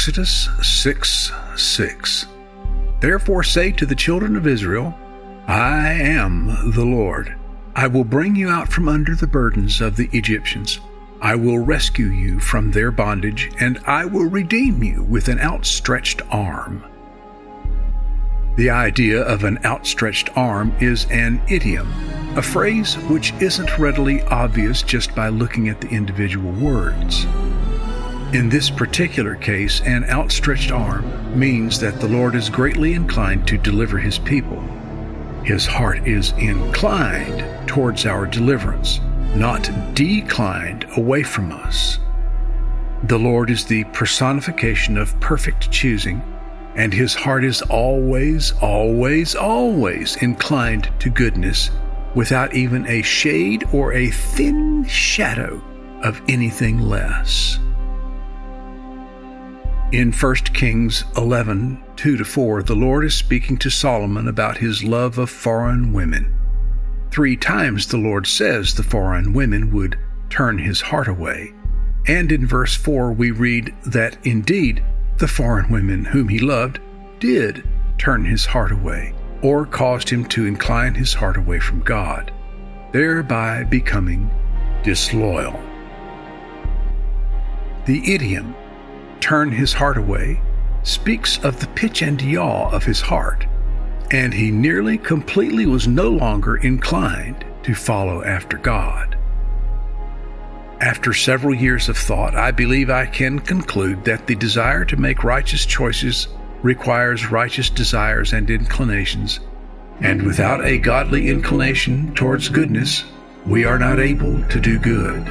Exodus 6:6. Therefore say to the children of Israel, I am the Lord. I will bring you out from under the burdens of the Egyptians. I will rescue you from their bondage, and I will redeem you with an outstretched arm. The idea of an outstretched arm is an idiom, a phrase which isn't readily obvious just by looking at the individual words. In this particular case, an outstretched arm means that the Lord is greatly inclined to deliver His people. His heart is inclined towards our deliverance, not declined away from us. The Lord is the personification of perfect choosing, and His heart is always, always, always inclined to goodness, without even a shade or a thin shadow of anything less. In 1 Kings 11:2-4, the Lord is speaking to Solomon about his love of foreign women. 3 times the Lord says the foreign women would turn his heart away. And in verse 4 we read that indeed the foreign women whom he loved did turn his heart away, or caused him to incline his heart away from God, thereby becoming disloyal. The idiom, turn his heart away, speaks of the pitch and yaw of his heart, and he nearly completely was no longer inclined to follow after God. After several years of thought, I believe I can conclude that the desire to make righteous choices requires righteous desires and inclinations, and without a godly inclination towards goodness, we are not able to do good.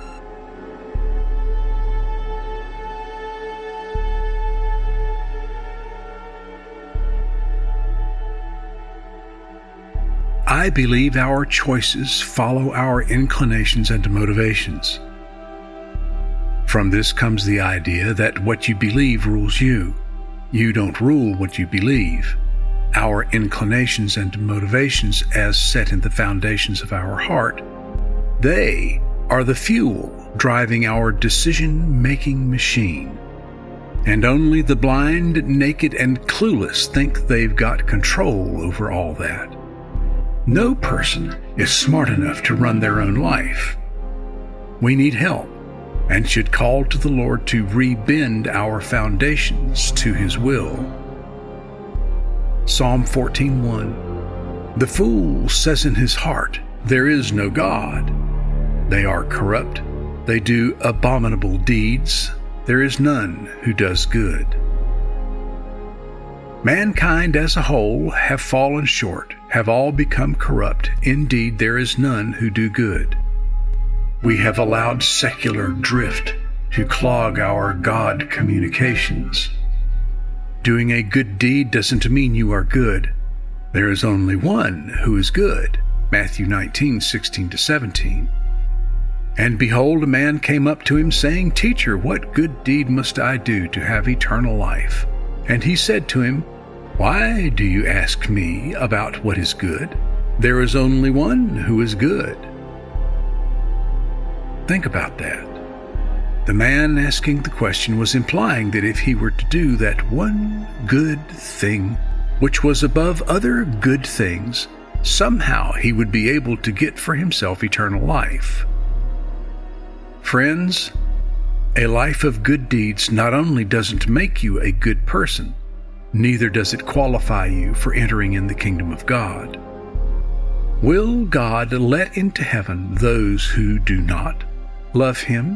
I believe our choices follow our inclinations and motivations. From this comes the idea that what you believe rules you. You don't rule what you believe. Our inclinations and motivations, as set in the foundations of our heart, they are the fuel driving our decision-making machine. And only the blind, naked, and clueless think they've got control over all that. No person is smart enough to run their own life. We need help and should call to the Lord to rebend our foundations to His will. Psalm 14:1. The fool says in his heart, there is no God. They are corrupt. They do abominable deeds. There is none who does good. Mankind as a whole have fallen short, have all become corrupt. Indeed, there is none who do good. We have allowed secular drift to clog our God communications. Doing a good deed doesn't mean you are good. There is only one who is good. Matthew 19:16-17. And behold, a man came up to him, saying, Teacher, what good deed must I do to have eternal life? And he said to him, Why do you ask me about what is good? There is only one who is good. Think about that. The man asking the question was implying that if he were to do that one good thing, which was above other good things, somehow he would be able to get for himself eternal life. Friends, a life of good deeds not only doesn't make you a good person, neither does it qualify you for entering in the kingdom of God. Will God let into heaven those who do not love Him?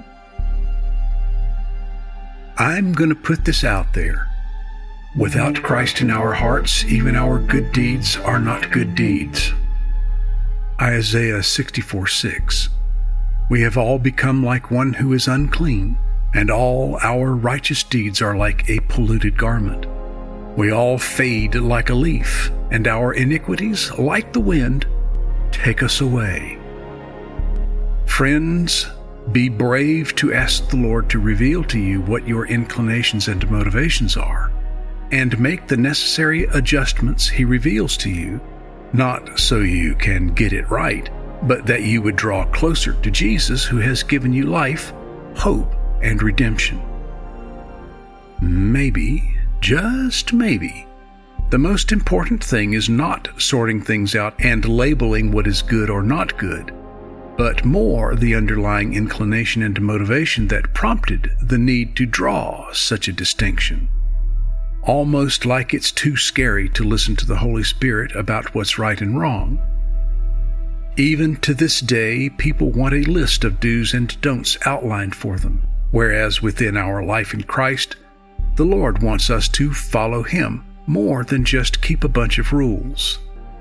I'm going to put this out there. Without Christ in our hearts, even our good deeds are not good deeds. Isaiah 64:6. We have all become like one who is unclean, and all our righteous deeds are like a polluted garment. We all fade like a leaf, and our iniquities, like the wind, take us away. Friends, be brave to ask the Lord to reveal to you what your inclinations and motivations are, and make the necessary adjustments He reveals to you, not so you can get it right, but that you would draw closer to Jesus, who has given you life, hope, and redemption. maybe, just maybe, the most important thing is not sorting things out and labeling what is good or not good, but more the underlying inclination and motivation that prompted the need to draw such a distinction. Almost like it's too scary to listen to the Holy Spirit about what's right and wrong. Even to this day, people want a list of do's and don'ts outlined for them, whereas within our life in Christ, the Lord wants us to follow Him more than just keep a bunch of rules.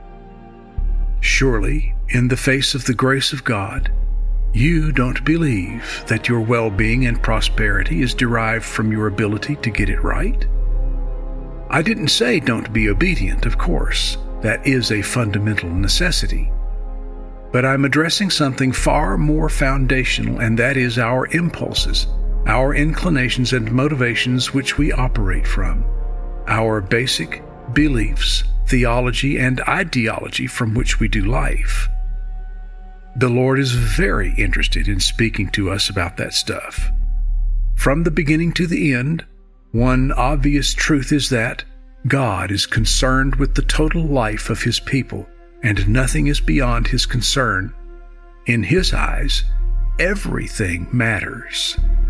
Surely, in the face of the grace of God, you don't believe that your well-being and prosperity is derived from your ability to get it right? I didn't say don't be obedient, of course. That is a fundamental necessity. But I'm addressing something far more foundational, and that is our impulses, our inclinations and motivations which we operate from, our basic beliefs, theology, and ideology from which we do life. The Lord is very interested in speaking to us about that stuff. From the beginning to the end, one obvious truth is that God is concerned with the total life of His people, and nothing is beyond His concern. In His eyes, everything matters.